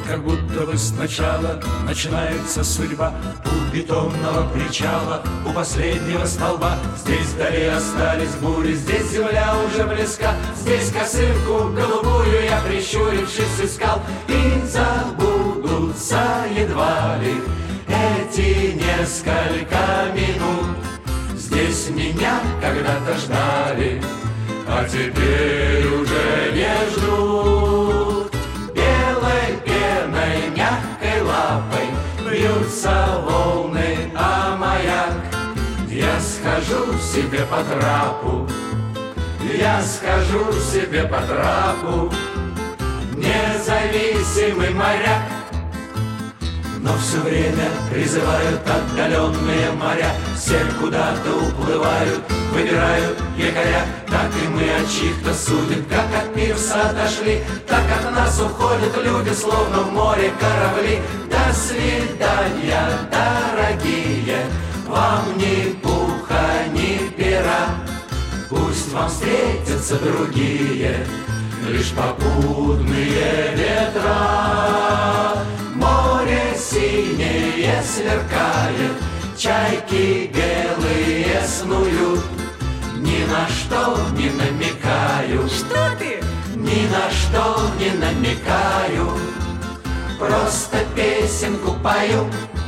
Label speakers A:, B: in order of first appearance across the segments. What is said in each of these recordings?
A: как будто бы сначала начинается судьба. У бетонного причала, у последнего столба. Здесь вдали остались бури, здесь земля уже близка. Здесь косынку голубую я, прищурившись, искал. И забудутся едва ли эти несколько минут. Здесь меня когда-то ждали, а теперь уже не ждут. Белой пеной, мягкой лапой бьются волны, а маяк. Я схожу себе по трапу, я схожу себе по трапу, независимый моряк. Но все время призывают отдаленные моря. Все куда-то уплывают, выбирают якоря. Так и мы от чьих-то судеб, как от пирса отошли, так от нас уходят люди, словно в море корабли. До свидания, дорогие, вам ни пуха, ни пера. Пусть вам встретятся другие, лишь попутные ветра. Море синее сверкает, чайки белые снуют. Ни на что не намекаю.
B: Что ты?
A: Ни на что не намекаю, просто песенку пою.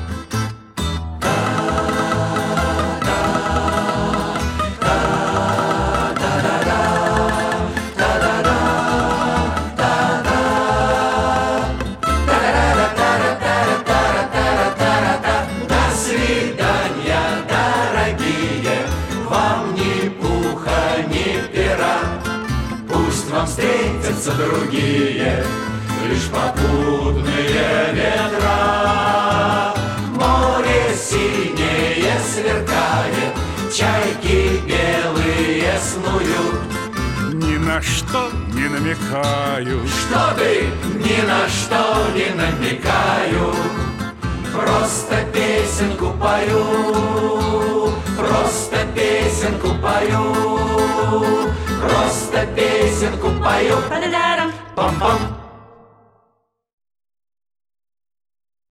A: Вам встретятся другие, лишь попутные ветра. Море синее сверкает, чайки белые снуют.
C: Ни на что не намекаю.
A: Что ты? Ни на что не намекаю, просто песенку пою, просто песенку пою, просто песенку пою.
B: Па-да-да-дам.
A: Пам-пам.